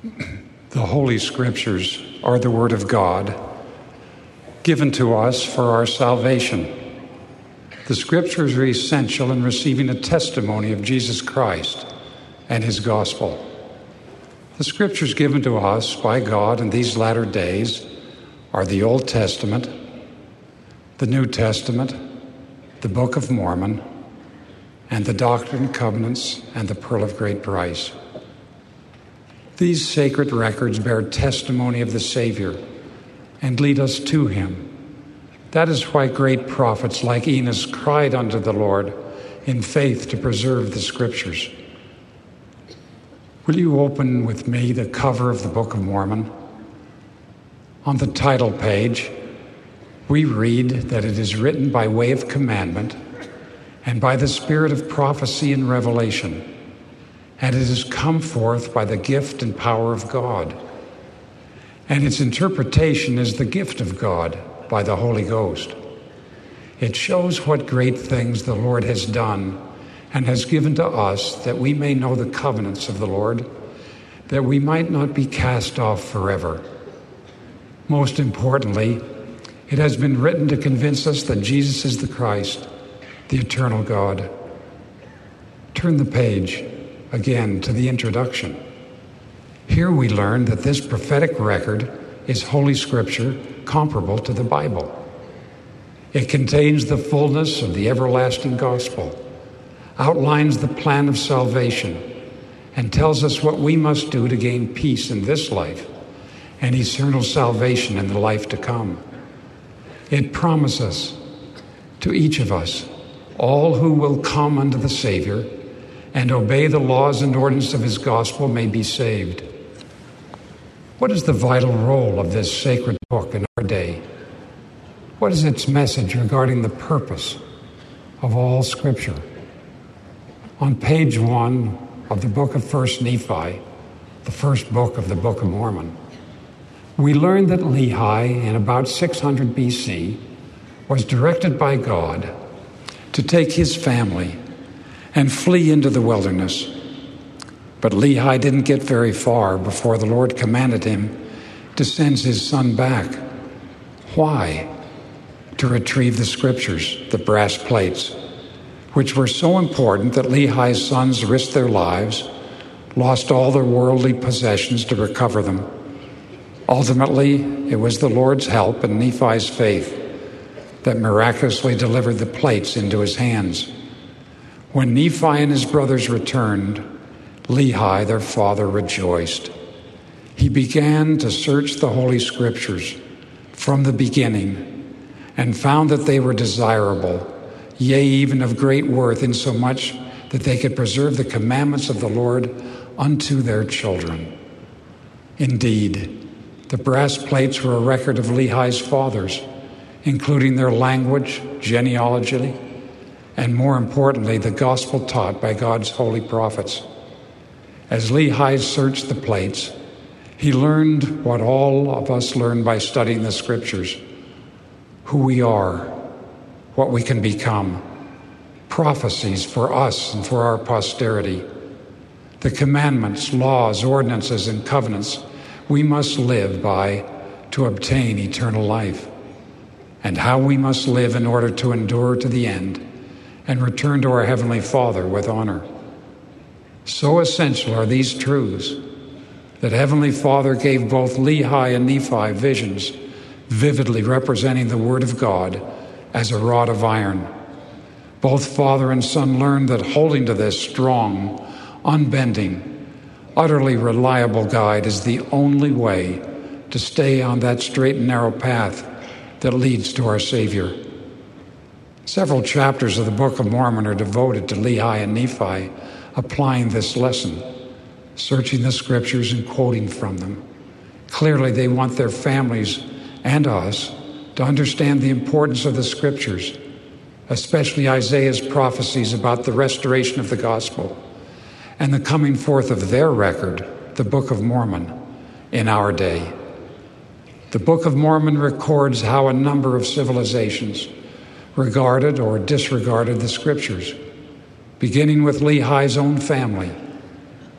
The Holy Scriptures are the Word of God, given to us for our salvation. The Scriptures are essential in receiving a testimony of Jesus Christ and His gospel. The Scriptures given to us by God in these latter days are the Old Testament, the New Testament, the Book of Mormon, and the Doctrine and Covenants and the Pearl of Great Price. These sacred records bear testimony of the Savior and lead us to Him. That is why great prophets like Enos cried unto the Lord in faith to preserve the Scriptures. Will you open with me the cover of the Book of Mormon? On the title page, we read that it is written by way of commandment and by the spirit of prophecy and revelation, and it has come forth by the gift and power of God. And its interpretation is the gift of God by the Holy Ghost. It shows what great things the Lord has done and has given to us, that we may know the covenants of the Lord, that we might not be cast off forever. Most importantly, it has been written to convince us that Jesus is the Christ, the eternal God. Turn the page again to the introduction. Here we learn that this prophetic record is Holy Scripture comparable to the Bible. It contains the fullness of the everlasting gospel, outlines the plan of salvation, and tells us what we must do to gain peace in this life and eternal salvation in the life to come. It promises to each of us, all who will come unto the Savior and obey the laws and ordinances of His gospel may be saved. What is the vital role of this sacred book in our day? What is its message regarding the purpose of all Scripture? On page 1 of the book of 1 Nephi, the first book of the Book of Mormon, we learn that Lehi, in about 600 BC, was directed by God to take his family and flee into the wilderness. But Lehi didn't get very far before the Lord commanded him to send his son back. Why? To retrieve the Scriptures, the brass plates, which were so important that Lehi's sons risked their lives, lost all their worldly possessions to recover them. Ultimately, it was the Lord's help and Nephi's faith that miraculously delivered the plates into his hands. When Nephi and his brothers returned, Lehi, their father, rejoiced. He began to search the Holy Scriptures from the beginning and found that they were desirable, yea, even of great worth, insomuch that they could preserve the commandments of the Lord unto their children. Indeed, the brass plates were a record of Lehi's fathers, including their language, genealogy, and more importantly, the gospel taught by God's holy prophets. As Lehi searched the plates, he learned what all of us learn by studying the Scriptures: who we are, what we can become, prophecies for us and for our posterity, the commandments, laws, ordinances, and covenants we must live by to obtain eternal life, and how we must live in order to endure to the end and return to our Heavenly Father with honor. So essential are these truths that Heavenly Father gave both Lehi and Nephi visions, vividly representing the Word of God as a rod of iron. Both father and son learned that holding to this strong, unbending, utterly reliable guide is the only way to stay on that straight and narrow path that leads to our Savior. Several chapters of the Book of Mormon are devoted to Lehi and Nephi applying this lesson, searching the Scriptures and quoting from them. Clearly, they want their families and us to understand the importance of the Scriptures, especially Isaiah's prophecies about the restoration of the gospel and the coming forth of their record, the Book of Mormon, in our day. The Book of Mormon records how a number of civilizations regarded or disregarded the Scriptures, beginning with Lehi's own family.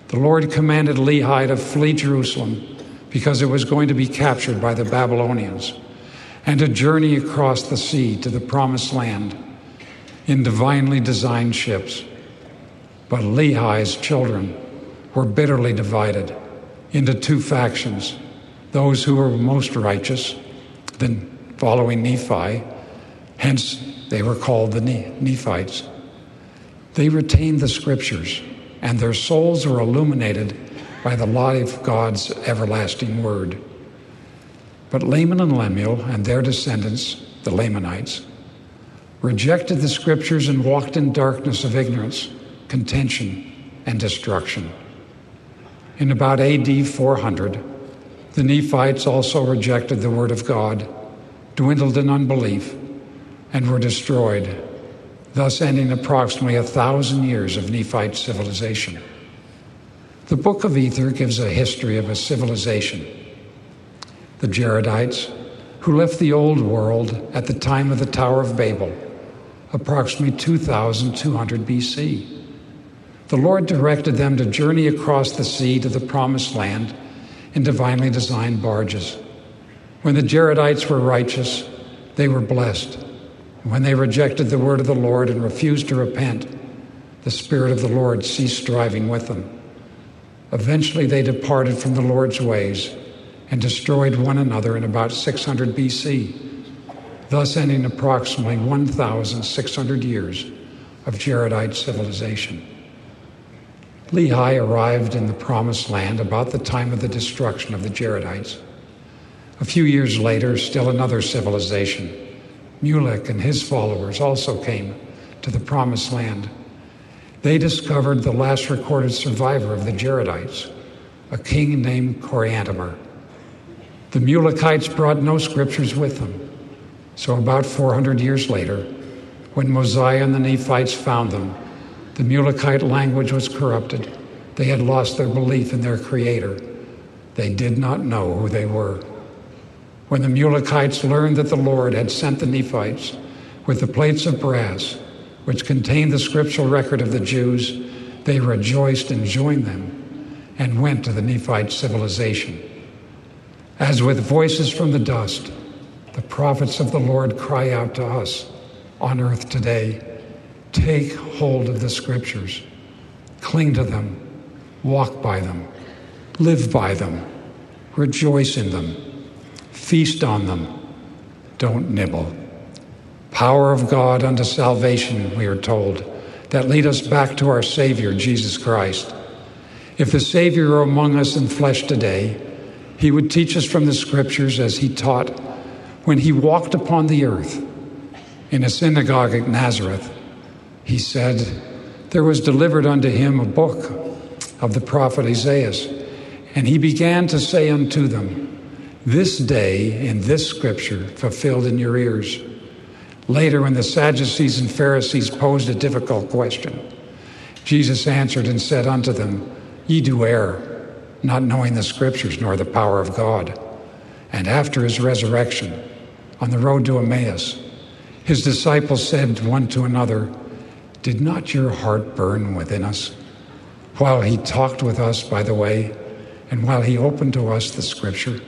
The Lord commanded Lehi to flee Jerusalem because it was going to be captured by the Babylonians, and to journey across the sea to the promised land in divinely designed ships. But Lehi's children were bitterly divided into two factions, those who were most righteous, then following Nephi, hence they were called the Nephites. They retained the scriptures, and their souls were illuminated by the light of God's everlasting word. But Laman and Lemuel and their descendants, the Lamanites, rejected the scriptures and walked in darkness of ignorance, contention, and destruction. In about AD 400, the Nephites also rejected the word of God, dwindled in unbelief, and were destroyed, thus ending approximately 1,000 years of Nephite civilization. The book of Ether gives a history of a civilization. The Jaredites, who left the old world at the time of the Tower of Babel, approximately 2,200 BC. The Lord directed them to journey across the sea to the promised land in divinely designed barges. When the Jaredites were righteous, they were blessed. When they rejected the word of the Lord and refused to repent, the Spirit of the Lord ceased striving with them. Eventually they departed from the Lord's ways and destroyed one another in about 600 BC, thus ending approximately 1,600 years of Jaredite civilization. Lehi arrived in the Promised Land about the time of the destruction of the Jaredites. A few years later, still another civilization, Mulek and his followers, also came to the Promised Land. They discovered the last recorded survivor of the Jaredites, a king named Coriantumr. The Mulekites brought no scriptures with them, so about 400 years later, when Mosiah and the Nephites found them, the Mulekite language was corrupted. They had lost their belief in their Creator. They did not know who they were. When the Mulekites learned that the Lord had sent the Nephites with the plates of brass, which contained the scriptural record of the Jews, they rejoiced and joined them and went to the Nephite civilization. As with voices from the dust, the prophets of the Lord cry out to us on earth today, take hold of the scriptures, cling to them, walk by them, live by them, rejoice in them, feast on them, don't nibble. Power of God unto salvation, we are told, that lead us back to our Savior, Jesus Christ. If the Savior were among us in flesh today, he would teach us from the scriptures as he taught when he walked upon the earth. In a synagogue at Nazareth, he said, there was delivered unto him a book of the prophet Isaiah, and he began to say unto them, this day in this scripture fulfilled in your ears. Later, when the Sadducees and Pharisees posed a difficult question, Jesus answered and said unto them, ye do err, not knowing the scriptures nor the power of God. And after his resurrection, on the road to Emmaus, his disciples said one to another, did not your heart burn within us while he talked with us by the way and while he opened to us the scripture?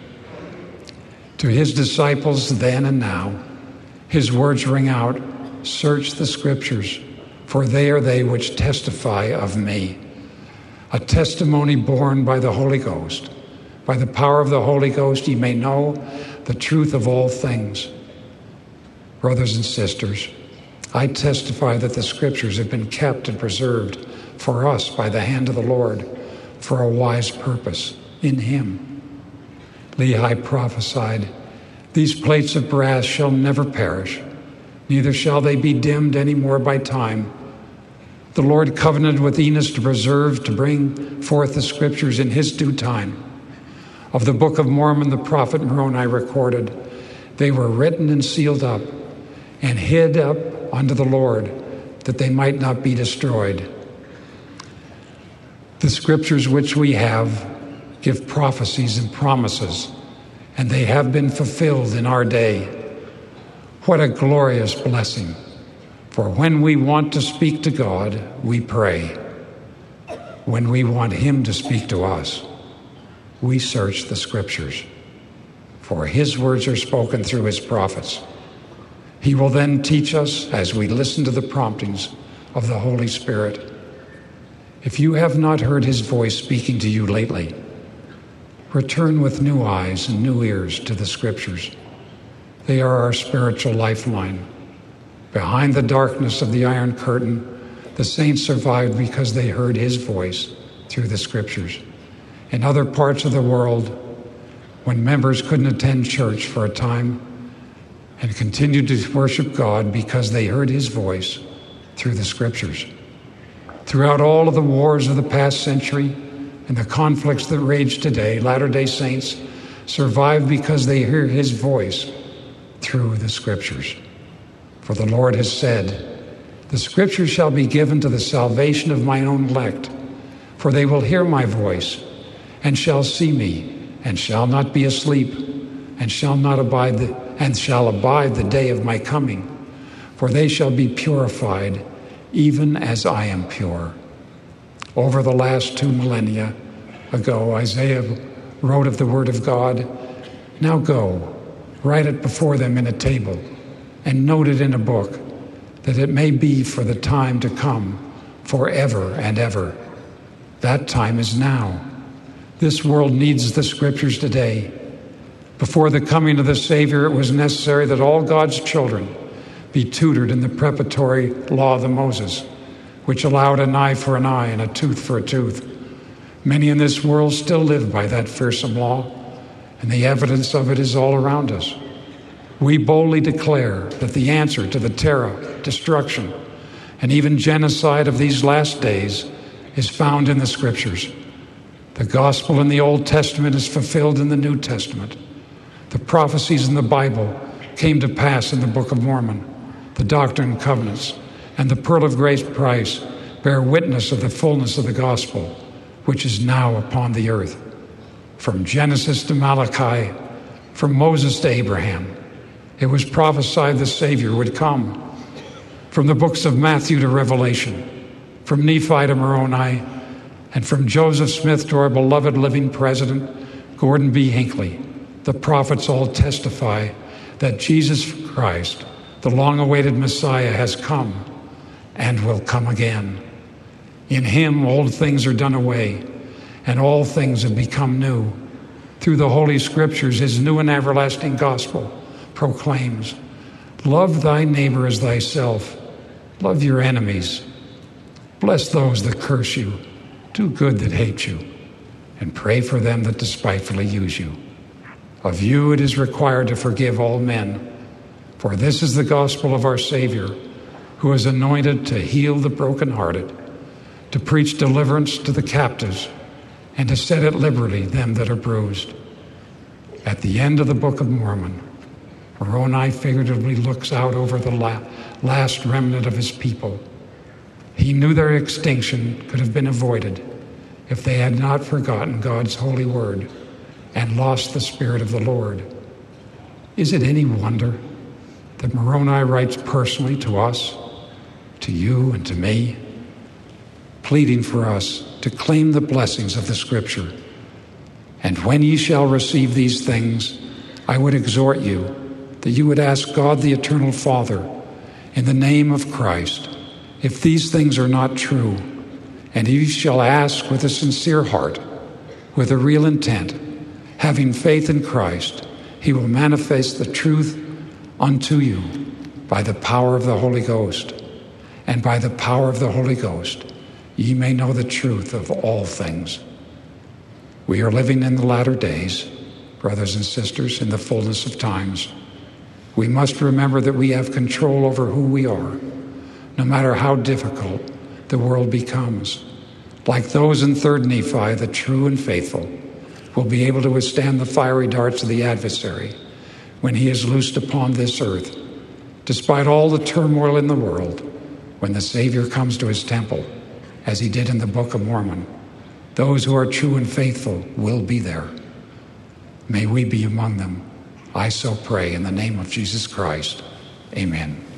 To his disciples then and now, his words ring out, search the scriptures, for they are they which testify of me. A testimony borne by the Holy Ghost. By the power of the Holy Ghost, ye may know the truth of all things. Brothers and sisters, I testify that the scriptures have been kept and preserved for us by the hand of the Lord for a wise purpose in him. Lehi prophesied, these plates of brass shall never perish, neither shall they be dimmed any more by time. The Lord covenanted with Enos to preserve, to bring forth the scriptures in his due time. Of the Book of Mormon, the prophet Moroni recorded, they were written and sealed up and hid up unto the Lord, that they might not be destroyed. The scriptures which we have give prophecies and promises, and they have been fulfilled in our day. What a glorious blessing. For when we want to speak to God, we pray. when we want him to speak to us, we search the Scriptures, for his words are spoken through his prophets. He will then teach us as we listen to the promptings of the Holy Spirit. If you have not heard his voice speaking to you lately, return with new eyes and new ears to the Scriptures. They are our spiritual lifeline. Behind the darkness of the Iron Curtain, the saints survived because they heard his voice through the Scriptures. In other parts of the world, when members couldn't attend church for a time and continued to worship God because they heard his voice through the Scriptures. Throughout all of the wars of the past century and the conflicts that rage today, Latter-day Saints survive because they hear his voice through the Scriptures. For the Lord has said, "The Scriptures shall be given to the salvation of mine own elect, for they will hear my voice, and shall see me, and shall not be asleep, and shall abide the day of my coming, for they shall be purified, even as I am pure." Over the last 2 millennia ago, Isaiah wrote of the Word of God, "Now go, write it before them in a table, and note it in a book, that it may be for the time to come, forever and ever." That time is now. This world needs the Scriptures today. Before the coming of the Savior, it was necessary that all God's children be tutored in the preparatory law of Moses, which allowed an eye for an eye and a tooth for a tooth. Many in this world still live by that fearsome law, and the evidence of it is all around us. We boldly declare that the answer to the terror, destruction, and even genocide of these last days is found in the Scriptures. The gospel in the Old Testament is fulfilled in the New Testament. The prophecies in the Bible came to pass in the Book of Mormon. The Doctrine and Covenants and the Pearl of Great Price bear witness of the fullness of the gospel, which is now upon the earth. From Genesis to Malachi, from Moses to Abraham, it was prophesied the Savior would come. From the books of Matthew to Revelation, from Nephi to Moroni, and from Joseph Smith to our beloved living president, Gordon B. Hinckley, the prophets all testify that Jesus Christ, the long-awaited Messiah, has come and will come again. In him, old things are done away, and all things have become new. Through the Holy Scriptures, his new and everlasting gospel proclaims, "Love thy neighbor as thyself. Love your enemies. Bless those that curse you. Do good that hate you. And pray for them that despitefully use you. Of you it is required to forgive all men. For this is the gospel of our Savior, who is anointed to heal the brokenhearted, to preach deliverance to the captives, and to set at liberty them that are bruised." At the end of the Book of Mormon, Moroni figuratively looks out over the last remnant of his people. He knew their extinction could have been avoided if they had not forgotten God's holy word and lost the Spirit of the Lord. Is it any wonder that Moroni writes personally to us, to you and to me, pleading for us to claim the blessings of the Scripture? "And when ye shall receive these things, I would exhort you that you would ask God the eternal Father in the name of Christ, if these things are not true, and ye shall ask with a sincere heart, with a real intent, having faith in Christ, he will manifest the truth unto you by the power of the Holy Ghost. And by the power of the Holy Ghost, ye may know the truth of all things." We are living in the latter days, brothers and sisters, in the fullness of times. We must remember that we have control over who we are, no matter how difficult the world becomes. Like those in 3 Nephi, the true and faithful will be able to withstand the fiery darts of the adversary when he is loosed upon this earth. Despite all the turmoil in the world, when the Savior comes to his temple, as he did in the Book of Mormon, those who are true and faithful will be there. May we be among them. I so pray in the name of Jesus Christ. Amen.